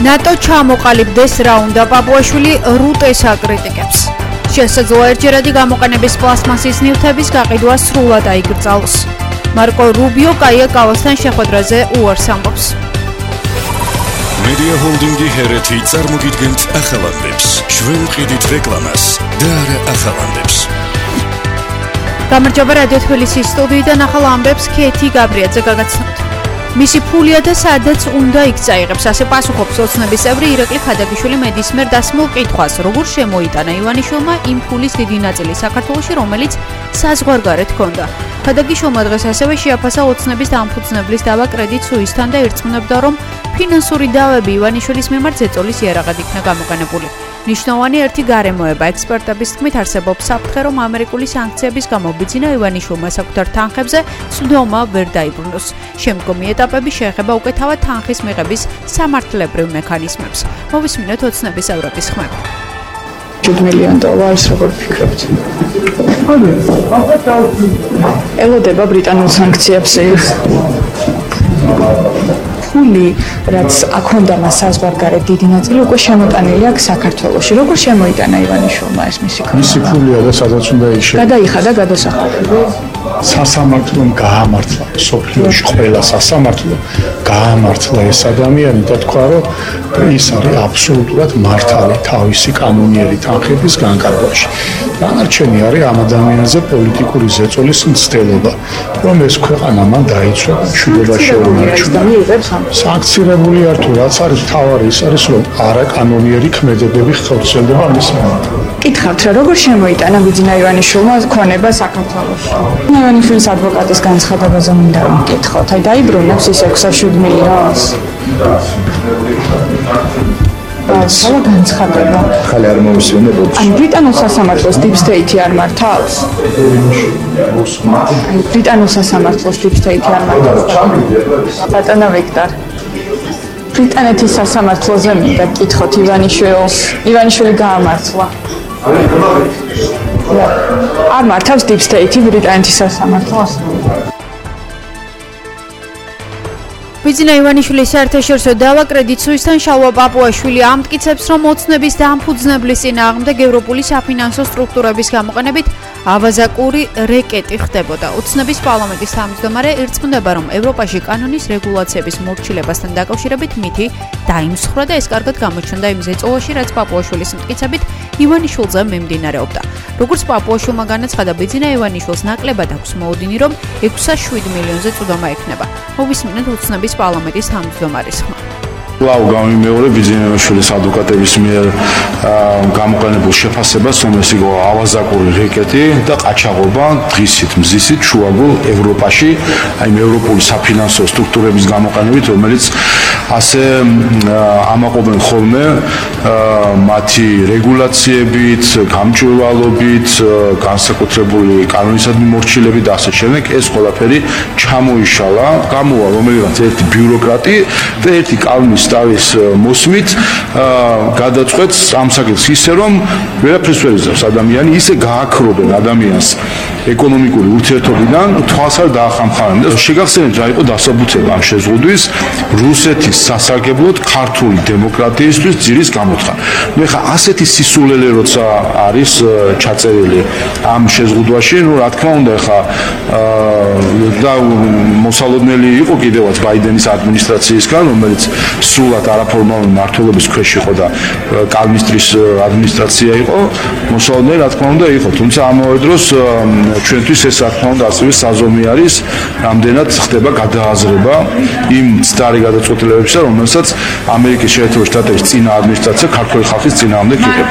ნატო ჩამოყალიბდეს რა უნდა პაპუაშვილი რუტეს აკრიტიკებს. შესაძლოა ერთჯერადი გამოყენების პლასმასის ნივთების გაყიდვა სრულად აიკრძალოს. მარკო რუბიო კაია კალასთან შეხვედრაზე უარს ამბობს. Media Holding-ი ჰერეთი წარმოგიდგენთ ახალანდებს. ჩვენ ვყიდით რეკლამას და არა ახალანდებს. გამარჯობა რადიო თბილისის სტუდიიდან ახალ ამბებს ქეთი გაბრიაძე გაგაცნობთ. მისი ფულია და სადაც უნდა იქ წაიღებს, ასე პასუხობს ოცნების წევრი ირაკლი ხადაგიშვილი მედის მიერ დასმულ კითხვას, როგორ შემოიტანა ივანიშვილმა იმ ფულის დიდი ნაწილი საქართველოში, რომელიც საზღვარგარეთ ჰქონდა. ხადაგიშვილმა დღეს ასევე შეაფასა ოცნების დამფუძნებლის დავა კრედიტ სუისთან და ირწმუნებდა, რომ ფინანსური დავები ივანიშვილის მიმართ ზეწოლის იარაღად იქნა გამოყენებული. ნიშნავანი ერთი გარემოება ექსპერტების თქმით არსებობს საფრთხე, რომ ამერიკული სანქციების გამო ბიძინა ივანიშვილმა საკუთარ თანხებზე ცდომა ვერ დაიბრუნოს. შემდგომი ეტაპები შეეხება უკვე თავად თანხის მიღების სამართლებრივ მექანიზმებს. მოვისმინოთ ოცნების ევროპის ხმები. $7 მილიონ როგორ ფიქრობთ? ელოდება ბრიტანულ სანქციებს ეს ფული, რაც აქონდა მას საზღვარგარეთ დიდი ნაწილი უკვე შემოტანილი აქვს საქართველოში. როგორ შემოიტანა ივანიშვილმა ეს მისი ქონა? მისი ფულია და სადაც უნდა იშე. გადაიხადა გადასახადები. სასამართლომ გაამართლა სოფლიოში ყველა სასამართლო გაამართლა ეს ადამიანი და თქვა, რომ ის არის აბსოლუტურად მართალი თავისი კანონიერი თანხების განკარგვაში. დანარჩენი არის ამ ადამიანზე პოლიტიკური ზეწოლის მცდელობა, რომ ეს ქვეყანა მან დაიცვა, მშვიდობა შეუნარჩუნა. სანქცირებული არ თუ რაც არის თავარი ის არის, რომ არაკანონიერი ქმედებები ხორციელდება მის მიმართ. კითხავთ რა, როგორ შემოიტანა ბიძინა ივანიშვილმა ქონება საქართველოში? ივანიშვილის ადვოკატის განცხადებაზე მინდა რომ გკითხოთ. აი დაიბრუნებს ის 6-7 მილიონს. სალა განცხადება. ხალე არ მოვისვენებოდი. ან ბრიტანულ სასამართლოს deep state-ი არ მართავს? ბრიტანულ სასამართლოს deep state-ი არ მართავს? ბატონო ვიქტორ. ბრიტანეთის სასამართლოზე მინდა გკითხოთ ივანიშვილი გაამართლა. არ მართავს deep state-ი ბრიტანეთის სასამართლოს? ბიძინა ივანიშვილის საერთაშორისო დავა კრედიტ სუისთან შალვა პაპუაშვილი ამტკიცებს, რომ ოცნების დამფუძნებლის წინააღმდეგ ევროპული საფინანსო სტრუქტურების გამოყენებით ავაზაკური რეკეტი ხდებოდა. ოცნების პარლამენტის თავმჯდომარე ირწმუნდება, რომ ევროპაში კანონის რეგულაციების მორჩილებასთან დაკავშირებით მითი დაიმსხვრა და ეს კარგად გამოჩნდა იმ ზეწოლაში, რაც პაპუაშვილის მტკიცებით ივანიშვილზე მიმდინარეობდა. როგორც პაპუაშვილმა განაცხადა, ბიძინა ივანიშვილს ნაკლებად აქვს მოლოდინი, რომ 6-7 მილიონზე წვდომა ექნება. მოვისმინოთ ოცნების პარლამენტის თავმჯდომარის ხმა. კვლავ გამიმეორე ბიძინა ივანიშვილის ადვოკატების მიერ გამოყენებულ შეფასებას, რომ ეს იყო ავაზაკური რეკეტი და ყაჩაღობა დღისით მზისით შუაგულ ევროპაში, აი ევროპული საფინანსო სტრუქტურების გამოყენებით, რომელიც ასე ამაყობენ ხოლმე მათი რეგულაციებით, გამჭვირვალობით, განსაკუთრებული კანონისადმი მორჩილებით და ასე შემდეგ. ეს ყველაფერი ჩამოიშალა, გამოვა რომელიღაც ერთი ბიუროკრატი და ერთი კანონის თავის მოსმით გადაწყვეტს ამ საკითხს ისე, რომ ვერაფერს ვერ იზრავს ადამიანი, ისე გააქრობენ ადამიანს ეკონომიკური ურთიერთობიდან, თვალს არ დაახამხანენ და შეგახსენებთ რა იყო დასაბუთება ამ შეზღუდვის რუსეთის სასარგებლოდ ქართული დემოკრატიისთვის ძირის გამოთხა. ნუ ეხლა ასეთი სისულელე როცა არის ჩაწერილი ამ შეზღუდვაში, ნუ რა თქმა უნდა ეხლა და მოსალოდნელი იყო კიდევაც ბაიდენის ადმინისტრაციისგან, რომელიც სრულად არაფორმალური მმართველობის ქვეშ იყო და კალმისტრის ადმინისტრაცია იყო, მოსალოდნელი რა თქმა უნდა იყო, თუმცა ამავე დროს ჩვენთვის ეს რა თქმა უნდა ასევე საზომი არის, რამდენად ხდება გადააზრება იმ მცდარი გადაწყვეტილებებისა, რომელსაც ამერიკის შეერთებული შტატების წინა ადმინისტრაცია ქართული ხალხის წინააღმდეგ იღებს.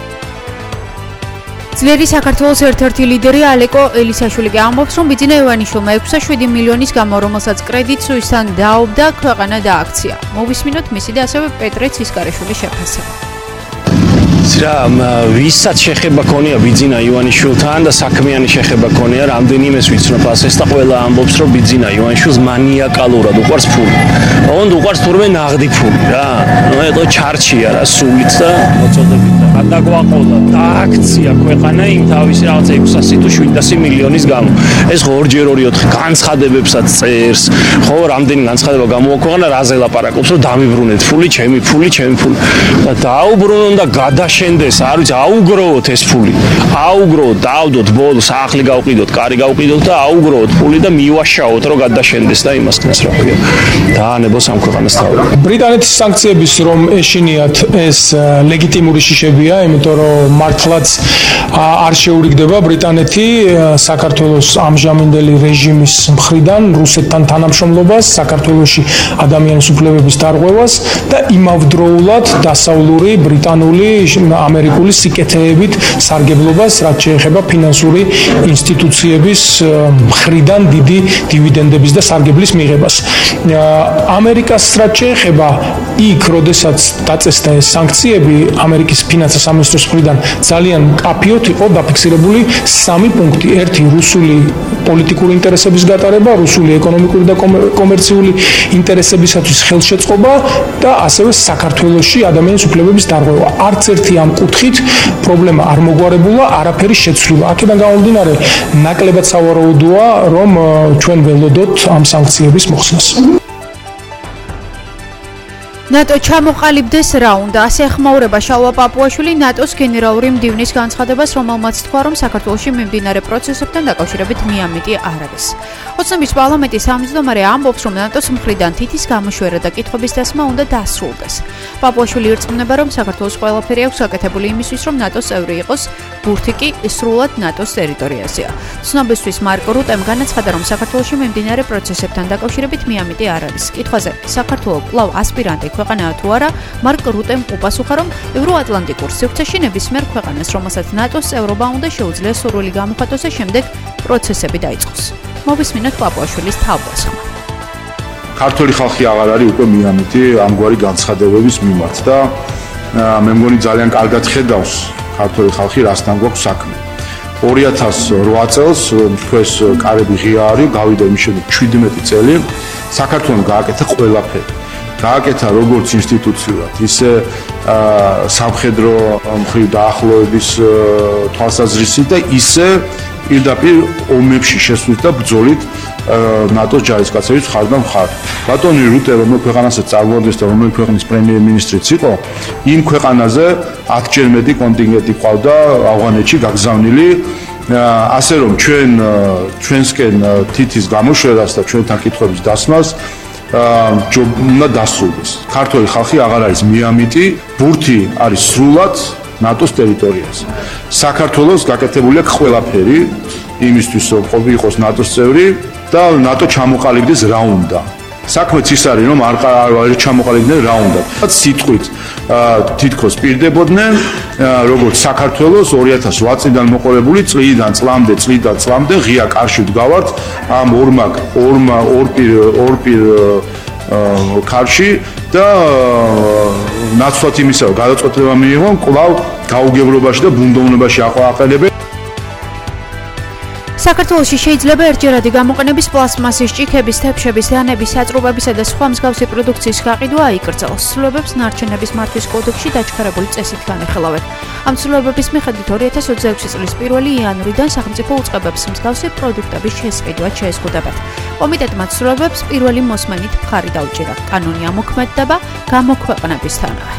ძლიერი საქართველოს ერთ-ერთი ლიდერი ალეკო ელისაშვილი ამბობს, რომ ბიძინა ივანიშვილმა 6-7 მილიონის გამო, რომელსაც კრედიტ სუისთან დაობდა, ქვეყანა დააქცია. მოვისმინოთ მისი და ასევე პეტრე ცისკარიშვილის შეფასება. რა ვისაც შეხება ქონია ბიძინა ივანიშვილთან და საქმიანი შეხება ქონია, რამდენიმეს ვიცნობ ასეს და ყველა ამბობს, რომ ბიძინა ივანიშვილს მანიაკალურად უყვარს ფული. ოღონდ უყარს თურმე ნაღდი ფული რა. ნუ ეტო ჩარჩია რა სულით და მოწოდებით და გადაგვაყოლა და აქცია ქვეყანა იმ თავისი რაღაცა 600 თუ 700 მილიონის გამო. ეს ხო ორჯერ 2-4 განცხადებებსაც წერს. ხო რამდენი განცხადება გამოაქვეყნა რაზე ლაპარაკობს რომ დამიბრუნეთ ფული, ჩემი ფული. და დაუბრუნონ და გადაშენდეს, არ ვიცი, აუგროვოთ ეს ფული. აუგროვოთ, დავდოთ ბოლოს, ახლი გავყიდოთ, კარი გავყიდოთ და აუგროვოთ ფული და მივაშაოთ რომ გადაშენდეს და იმას ქნეს რა ქვია. დაანებოს ამ ქვეყანას თავი. ბრიტანეთის სანქციების რომ ეშინიათ ეს ლეგიტიმური შიშებია, იმიტომ რომ მართლაც არ შეურიგდება ბრიტანეთი საქართველოს ამჟამინდელი რეჟიმის მხრიდან რუსეთთან თანამშრომლობას, საქართველოში ადამიანის უფლებების დარღვევას და იმავდროულად დასავლური ბრიტანული ამერიკული სიკეთეებით სარგებლობას, რაც შეეხება ფინანსური ინსტიტუციების მხრიდან დიდი დივიდენდების და სარგებლის მიღებას. ამერიკას რაც შეეხება იქ, როდესაც დაწესდა ეს სანქციები, ამერიკის ფინანსთა სამინისტროს მხრიდან ძალიან მკაფიოდ იყო დაფიქსირებული 3 პუნქტი. ერთი რუსული პოლიტიკური ინტერესების გატარება, რუსული ეკონომიკური და კომერციული ინტერესებისათვის ხელშეწყობა და ასევე საქართველოში ადამიანის უფლებების დარღვევა. არც ერთი ამ კუთხით პრობლემა არ მოგვარებულა, არაფერი შეცვლილა. აქედან გამომდინარე, ნაკლებად სავარაუდოა, რომ ჩვენ ველოდოთ ამ სანქციების მოხსნას. ნატო ჩამოყალიბდეს რა უნდა, ასე ეხმაურება შალვა პაპუაშვილი ნატოს გენერალური მდივნის განცხადებას, რომელმაც თქვა, რომ საქართველოში მიმდინარე პროცესებთან დაკავშირებით მიამიტი არ არის. ოცნების პარლამენტის თავმჯდომარე ამბობს, რომ ნატოს მხრიდან თითის გამოშვერა და კითხვების დასმა უნდა დასრულდეს. პაპუაშვილი ირწმუნება, რომ საქართველოს ყველაფერი აქვს გაკეთებული იმისთვის, რომ ნატოს წევრი იყოს, ბურთი კი სრულად ნატოს ტერიტორიაზეა. ცნობისთვის მარკ რუტემ განაცხადა, რომ საქართველოში მიმდინარე პროცესებთან დაკავშირებით მიამიტი არ არის. კითხვაზე, საქართველოს კვლავ ასპირანტი ქვეყანაა თუ არა, მარკ რუტემ უპასუხა, რომ ევროატლანტიკურ სივრცეში ნებისმიერ ქვეყანას, რომელსაც ნატოს წევრობა უნდა შეუძლია სურვილი გამოხატოს და შემდეგ პროცესები დაიწყოს. მოვისმინოთ პაპუაშვილის თავდასხმა. ქართული ხალხი აღარ არის უკვე მიამიტი ამგვარი განცხადებების მიმართ და მე მგონი ძალიან კარგად ხედავს ქართული ხალხი რასთან გვაქვს საქმე. 2008 წელს თქვენს კარები ღია არის, გავიდა იმის შემდეგ 17 წელი, საქართველოს გააკეთა ყველაფერი. გააკეთა როგორც ინსტიტუციურად, ისე სამხედრო მხრივ დაახლოების თვალსაზრისით და ისე პირდაპირ ომებში შესვლით და ბრძოლით ნატოს ჯარისკაცების მხარ და მხარ. ბატონი რუტე, რომელიც ქვეყანასაც წარმოადგენს და რომელიც ქვეყნის პრემიერ-მინისტრიც იყო, იმ ქვეყანაზე 10-ჯერ მეტი კონტინგენტი ყავდა ავღანეთში გაგზავნილი, ასე რომ ჩვენსკენ თითის გამოშვერას და ჩვენთან კითხვების დასმას უნდა დასრულდეს. ქართული ხალხი აღარ არის მიამიტი, ბურთი არის სრულად ნატოს ტერიტორიაზე. საქართველოს გაკეთებული აქვს ყველაფერი იმისთვის, რომ იყოს ნატოს წევრი და ნატო ჩამოყალიბდეს რა უნდა. საქმეც ის არის, რომ არ ჩამოყალიბდნენ რა უნდა. სიტყვით თითქოს პირდებოდნენ, როგორც საქართველოს 2008 წლიდან მოყოლებული წლიდან წლამდე ღია კარში ვდგავართ ამ ორ პირ კარში და ნაცვლად იმისა, რომ გადაწყვეტილება მიიღონ, კვლავ გაუგებრობაში და ბუნდოვნობაში აყენებენ. საქართველოში შეიძლება ერთჯერადი გამოყენების პლასმასის ჭიქების, თეფშების, დანების, საწყობებისა და სხვა მსგავსი პროდუქციის გაყიდვა აიკრძალოს. ცვლილებებს ნარჩენების მართვის კოდექსში დაჩქარებული წესით განეხილავენ. ამ ცვლილებების მიხედვით 2026 წლის 1 იანვრიდან სახელმწიფო უწყებებს მსგავსი პროდუქტების შესყიდვა შეეზღუდებათ. კომიტეტმა ცვლილებებს პირველი მოსმენით მხარი დაუჭირა. კანონი ამოქმედდება გამოქვეყნებისთანავე.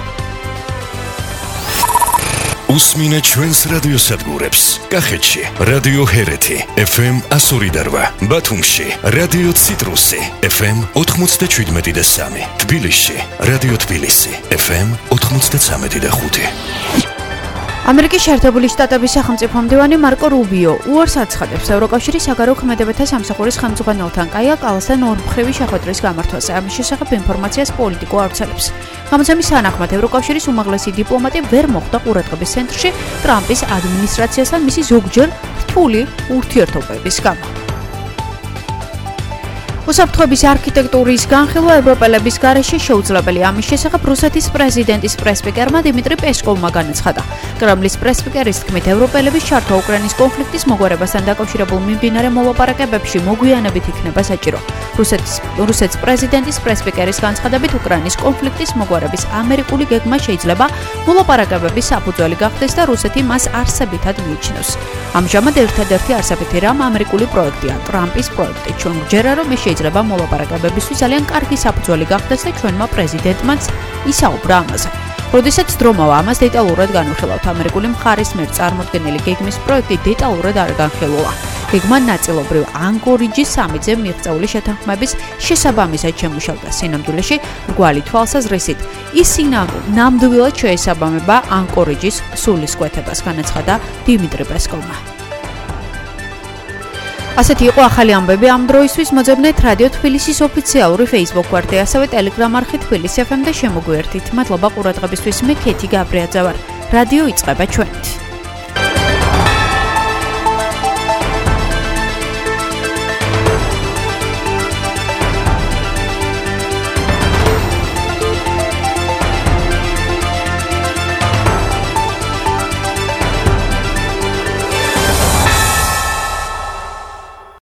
უსმინე ჩვენს რადიოსადგურებს. კახეთში რადიო ჰერეთი FM 102.8, ბათუმში რადიო ციტრუსი FM 97.3, თბილისში რადიო თბილისი FM 93.5. ამერიკის შეერთებული შტატების სახელმწიფო მდივანი მარკო რუბიო უარს აცხადებს ევროკავშირის საგარეო ქმედებათა სამსახურის ხელმძღვანელთან კაია კალასთან ორმხრივი შეხვედრის გამართვაზე. ამის შესახებ ინფორმაციას პოლიტიკო ავრცელებს. გამოცემის თანახმად ევროკავშირის უმაღლესი დიპლომატი ვერ მოხვდა ყურადღების ცენტრში ტრამპის ადმინისტრაციასთან მისი ზოგჯერ რთული ურთიერთობების გამო. უსაფრთხოების არქიტექტურის განხილვა ევროპელების გარეშე შეუძლებელი. ამის შესახებ რუსეთის პრეზიდენტის პრესპიკერმა დიმიტრი პესკოვმა განაცხადა. კრემლის პრესპიკერის თქმით, ევროპელების ჩართვა უკრაინის კონფლიქტის მოგვარებასთან დაკავშირებულ მიმდინარე მოლაპარაკებებში მოგვიანებით იქნება საჭირო. რუსეთის პრეზიდენტის პრესპიკერის განცხადებით, უკრაინის კონფლიქტის მოგვარების ამერიკული გეგმა შეიძლება მოლაპარაკებების საფუძველი გახდეს და რუსეთი მას არსებითად მიიჩნევს. ამჟამად ერთადერთი არსებითი რამ ამერიკული პროექტია, ტრამპის პროექტი. ჩვენ გვჯერა, რომ შეიძლება მოლაპარაკებებისთვის ძალიან კარგი საფუძველი გახდეს და ჩვენმა პრეზიდენტმაც ისაუბრა ამაზე. როდესაც დრომავა ამას დეტალურად განვიხილავთ, ამერიკული მხარის მიერ წარმოდგენილი გეგმის პროექტი დეტალურად არ განხილულა. გეგმა ნაწილობრივ ანგორიჯის სამიძე მიღწეული შეთანხმების შესაბამისად შემუშავდა. სინამდვილეში, მრგვალი თვალსაზრისით, ის ნამდვილად შეესაბამება ანგორიჯის სულისკვეთებას, განაცხადა დიმიტრი პესკოვმა. ასეთი იყო ახალი ამბები ამ დროისთვის. მოძებნეთ რადიო თბილისის ოფიციალური Facebook გვერდი, ასევე Telegram არხი თბილისი FM და შემოგვიერთით. მადლობა ყურადღებისთვის. მე ქეთი გაბრიაძე ვარ. რადიო იწყება ჩვენით.